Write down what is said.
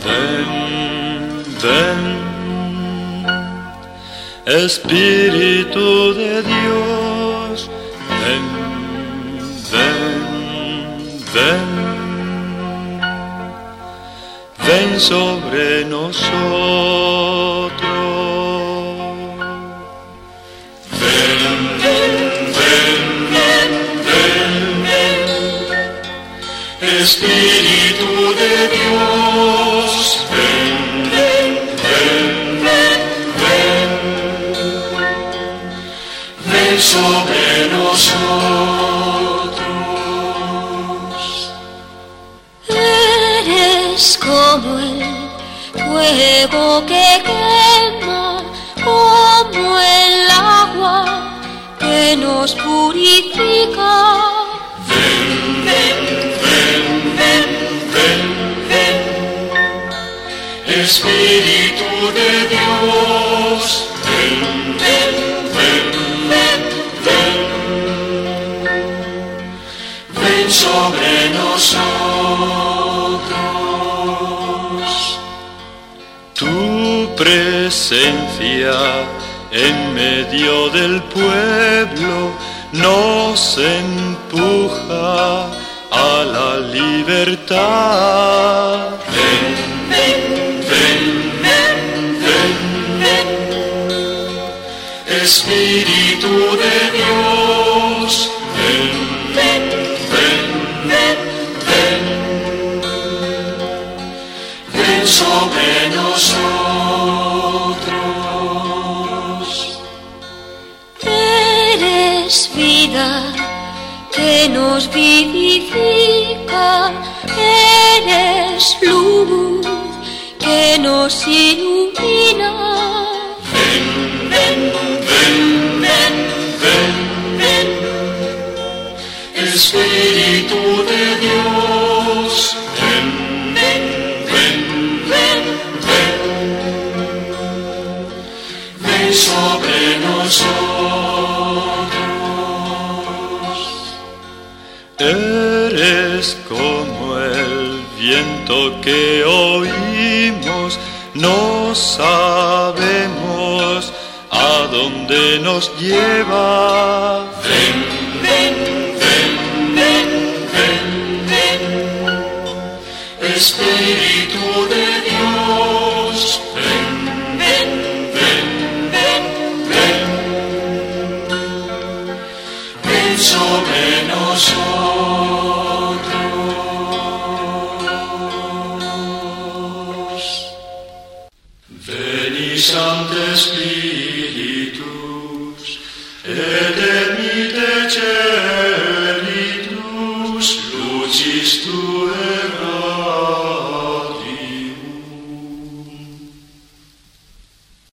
Ven, ven, Espíritu de Dios, ven, ven, ven, ven sobre nosotros. Ven, ven, ven, ven, ven, ven, Espíritu de Dios, ven, ven, ven, ven, ven, ven sobre nosotros. Eres como el fuego que quema, como el agua que nos purifica. Ven, ven, ven, ven, ven, ven, Espíritu de Dios, ven, ven, ven, ven, ven, ven sobre nosotros. Tu presencia en medio del pueblo nos empuja a la libertad. Ven, ven, ven, ven, ven, ven, Espíritu de Dios, ven, ven, ven, ven, ven, ven sobre nosotros. Eres vida que nos vivifica, eres luz que nos ilumina. Ven, ven, ven, ven, ven, ven, Espíritu de Dios, ven, ven, ven, ven, ven, ven sobre nosotros. Eres como el viento que oímos, no sabemos a dónde nos lleva. Ven, ven, ven, ven, ven, ven, Espíritu de Dios, ven, ven, ven, ven, ven, ven sobre nosotros. Veni Sancte Spiritus, et emite